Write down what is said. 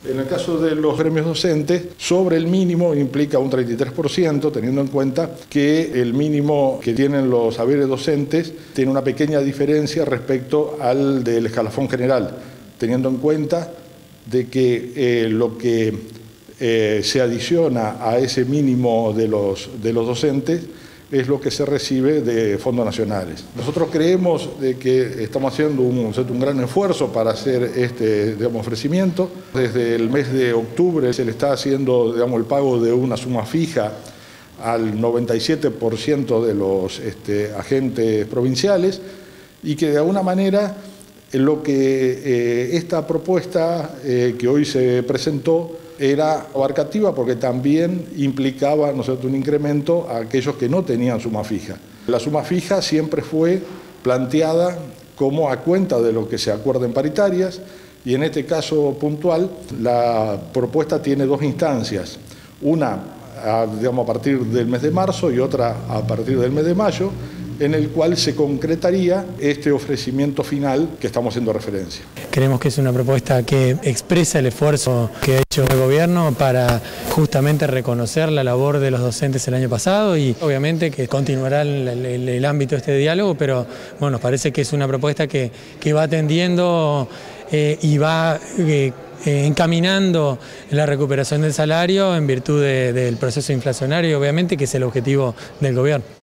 En el caso de los gremios docentes, sobre el mínimo implica un 33%, teniendo en cuenta que el mínimo que tienen los saberes docentes tiene una pequeña diferencia respecto al del escalafón general, teniendo en cuenta de que lo que se adiciona a ese mínimo de los docentes es lo que se recibe de fondos nacionales. Nosotros creemos de que estamos haciendo un gran esfuerzo para hacer este ofrecimiento. Desde el mes de octubre se le está haciendo el pago de una suma fija al 97% de los agentes provinciales y que de alguna manera lo que esta propuesta que hoy se presentó era abarcativa porque también implicaba, ¿no es cierto?, un incremento a aquellos que no tenían suma fija. La suma fija siempre fue planteada como a cuenta de lo que se acuerda en paritarias y en este caso puntual la propuesta tiene dos instancias, una a partir del mes de marzo y otra a partir del mes de mayo, en el cual se concretaría este ofrecimiento final que estamos haciendo referencia. Creemos que es una propuesta que expresa el esfuerzo que ha hecho el gobierno para justamente reconocer la labor de los docentes el año pasado y obviamente que continuará el ámbito de diálogo, pero bueno, nos parece que es una propuesta que va atendiendo y va encaminando la recuperación del salario en virtud del proceso inflacionario, obviamente, que es el objetivo del gobierno.